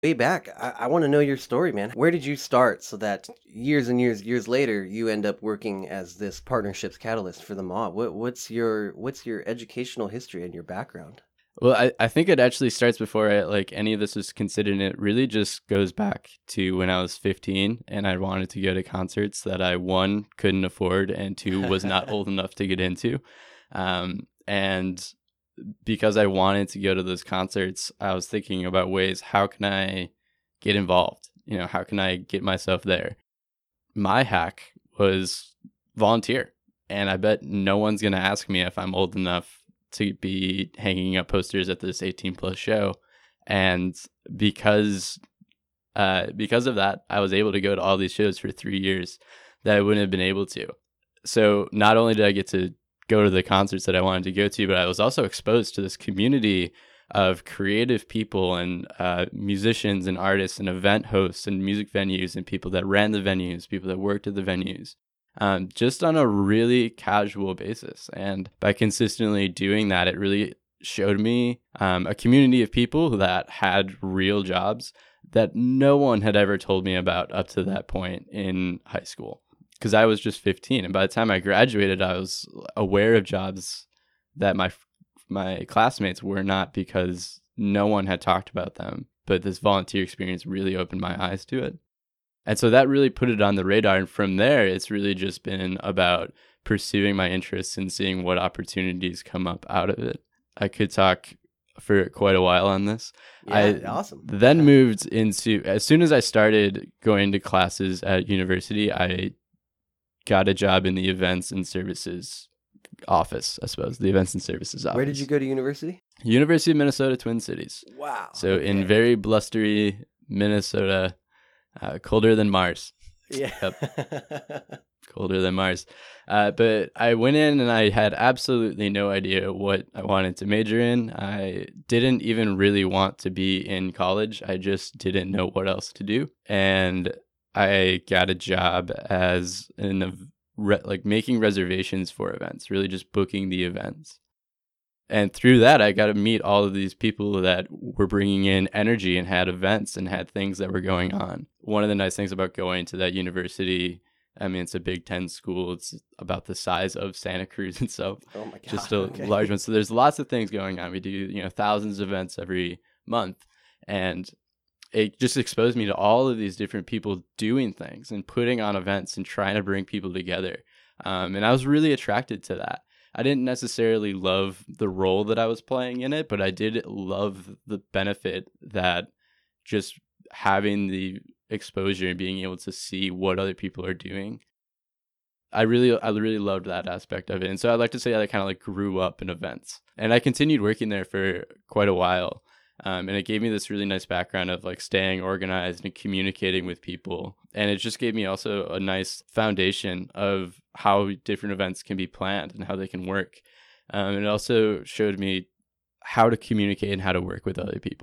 Way back, I want to know your story, man. Where did you start so that years and years later you end up working as this partnerships catalyst for the mob? What's your educational history and your background? Well, I think it actually starts before any of this was considered. And it really just goes back to when I was 15 and I wanted to go to concerts that I, one, couldn't afford, and two, was not old enough to get into. And because I wanted to go to those concerts, I was thinking about ways, how can I get involved? How can I get myself there? My hack was volunteer. And I bet no one's going to ask me if I'm old enough to be hanging up posters at this 18 plus show. And because of that, I was able to go to all these shows for 3 years that I wouldn't have been able to. So not only did I get to go to the concerts that I wanted to go to, but I was also exposed to this community of creative people and musicians and artists and event hosts and music venues and people that ran the venues, people that worked at the venues, just on a really casual basis. And by consistently doing that, it really showed me a community of people that had real jobs that no one had ever told me about up to that point in high school. Because I was just 15. And by the time I graduated, I was aware of jobs that my classmates were not, because no one had talked about them. But this volunteer experience really opened my eyes to it. And so that really put it on the radar. And from there, it's really just been about pursuing my interests and seeing what opportunities come up out of it. I could talk for quite a while on this. Yeah, awesome. Then moved into, as soon as I started going to classes at university, I got a job in the events and services office, I suppose, the events and services office. Where did you go to university? University of Minnesota, Twin Cities. Wow. So in very blustery Minnesota, colder than Mars. Yeah. Yep. Colder than Mars. But I went in and I had absolutely no idea what I wanted to major in. I didn't even really want to be in college. I just didn't know what else to do. And I got a job as making reservations for events, really just booking the events. And through that, I got to meet all of these people that were bringing in energy and had events and had things that were going on. One of the nice things about going to that university, I mean, it's a Big Ten school. It's about the size of Santa Cruz itself. Oh my God. Just a large one. So there's lots of things going on. We do, thousands of events every month. And it just exposed me to all of these different people doing things and putting on events and trying to bring people together. And I was really attracted to that. I didn't necessarily love the role that I was playing in it, but I did love the benefit that just having the exposure and being able to see what other people are doing. I really loved that aspect of it. And so I'd like to say I kind of grew up in events, and I continued working there for quite a while. And it gave me this really nice background of staying organized and communicating with people. And it just gave me also a nice foundation of how different events can be planned and how they can work. And it also showed me how to communicate and how to work with other people.